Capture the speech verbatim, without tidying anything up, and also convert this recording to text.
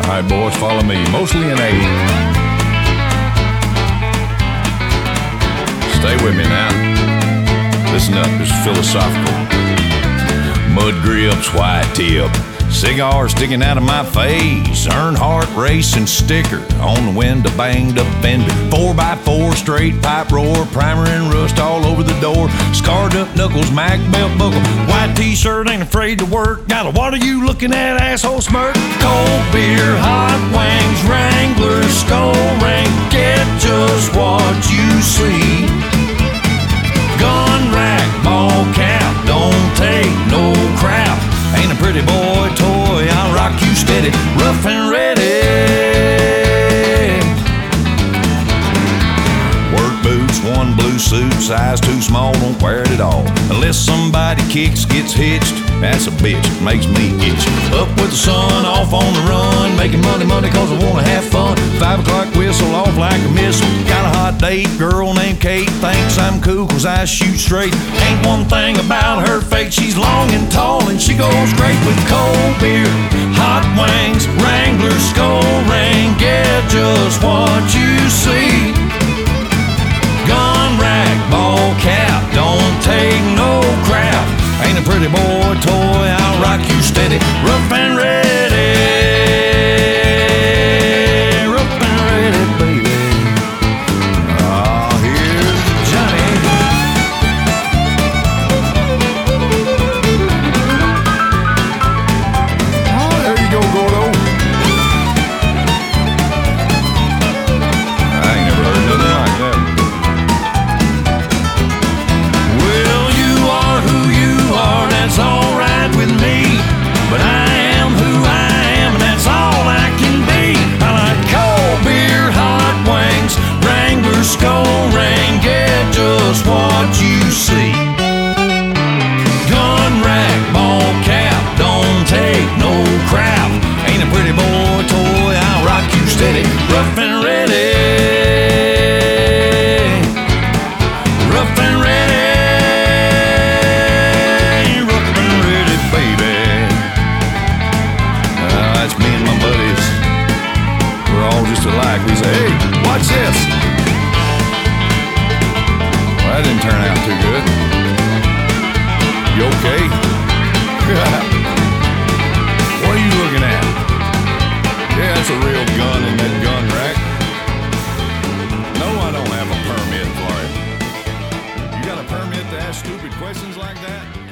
All right, boys, follow me. Mostly in A. Stay with me now. Listen up, this is philosophical. Mud grips, white tip, cigar sticking out of my face, Earnhardt racing sticker on the window, banged up fender, four by four straight pipe roar, primer and rust all over the door, scarred up knuckles, Mac belt buckle, white t-shirt, ain't afraid to work, got a what are you looking at, asshole smirk, cold beer, hot wings, Wrangler, skull ring, get just what you see, gun rack, ball cap, don't take no crap, ain't a pretty boy toy, I'll rock you steady, rough and ready. Work boots, one blue suit, size too small, don't wear it at all. Unless somebody kicks, gets hitched, that's a bitch, makes me itch. Up with the sun, off on the run, making money, money cause I wanna have fun. Five o'clock whistle, off like a missile. Got a hot date, girl named Kate, thinks I'm cool cause I shoot straight. Ain't one thing about her fate, she's long and tall and she goes great with cold beer, hot wings, Wrangler, skull ring, get just what you see. Gun rack, ball cap, don't take no crap. Ain't a pretty boy toy, I'll rock you steady, rough and ready. Rough and ready, baby. Ah, here's Johnny. Oh, there you go, Gordo. I ain't never heard nothing like that. That's alright with me, but I am who I am, and that's all I can be. I like cold beer, hot wings, Wrangler, skull ring, get just what you see. Gun rack, ball cap, don't take no crap. Ain't a pretty boy toy, I'll rock you steady, rough and ready. Rough and ready. Just alike. We say, hey, watch this. Well, that didn't turn out too good. You okay? What are you looking at? Yeah, that's a real gun in that gun rack. No, I don't have a permit for it. You got a permit to ask stupid questions like that?